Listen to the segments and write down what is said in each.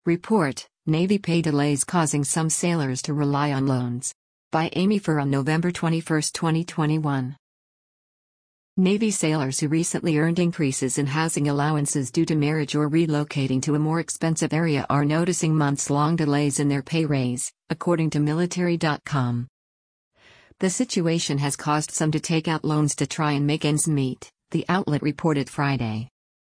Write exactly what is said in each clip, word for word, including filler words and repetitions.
Report, Navy pay delays causing some sailors to rely on loans. By Amy Furr on November twenty-first, twenty twenty-one. Navy sailors who recently earned increases in housing allowances due to marriage or relocating to a more expensive area are noticing months-long delays in their pay raise, according to military dot com. The situation has caused some to take out loans to try and make ends meet, the outlet reported Friday.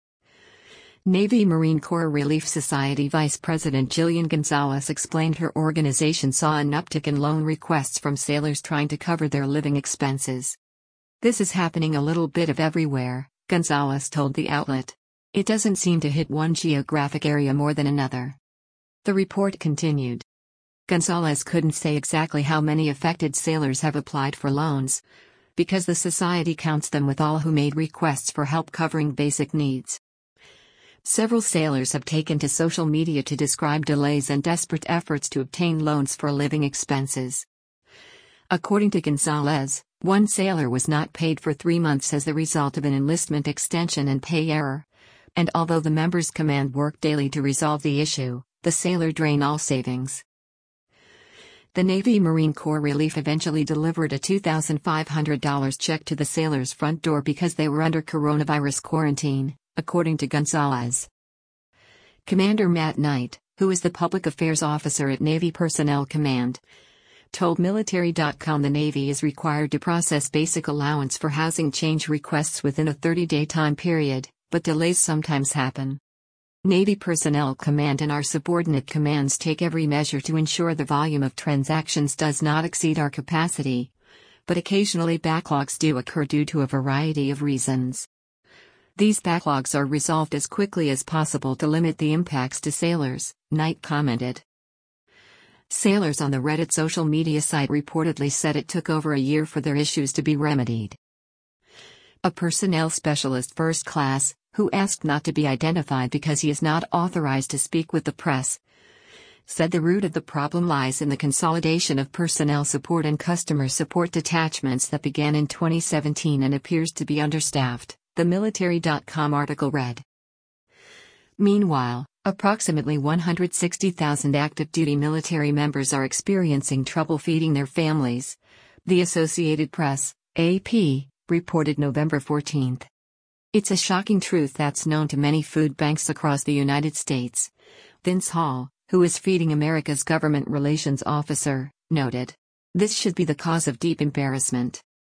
Navy Marine Corps Relief Society Vice President Jillian Gonzalez explained her organization saw an uptick in loan requests from sailors trying to cover their living expenses. "This is happening a little bit of everywhere," Gonzalez told the outlet. "It doesn't seem to hit one geographic area more than another." The report continued. Gonzalez couldn't say exactly how many affected sailors have applied for loans, because the society counts them with all who made requests for help covering basic needs. Several sailors have taken to social media to describe delays and desperate efforts to obtain loans for living expenses. According to Gonzalez, one sailor was not paid for three months as the result of an enlistment extension and pay error. And although the members' command worked daily to resolve the issue, the sailor drained all savings. The Navy Marine Corps Relief eventually delivered a two thousand five hundred dollars check to the sailors' front door because they were under coronavirus quarantine, according to Gonzalez. Commander Matt Knight, who is the public affairs officer at Navy Personnel Command, told military dot com the Navy is required to process basic allowance for housing change requests within a thirty-day time period, but delays sometimes happen. Navy Personnel Command and our subordinate commands take every measure to ensure the volume of transactions does not exceed our capacity, but occasionally backlogs do occur due to a variety of reasons. These backlogs are resolved as quickly as possible to limit the impacts to sailors, Knight commented. Sailors on the Reddit social media site reportedly said it took over a year for their issues to be remedied. A personnel specialist first class, who asked not to be identified because he is not authorized to speak with the press, said the root of the problem lies in the consolidation of personnel support and customer support detachments that began in twenty seventeen and appears to be understaffed, the military dot com article read. Meanwhile, approximately one hundred sixty thousand active-duty military members are experiencing trouble feeding their families, the Associated Press, A P, reported November fourteenth. It's a shocking truth that's known to many food banks across the United States, Vince Hall, who is Feeding America's government relations officer, noted. This should be the cause of deep embarrassment.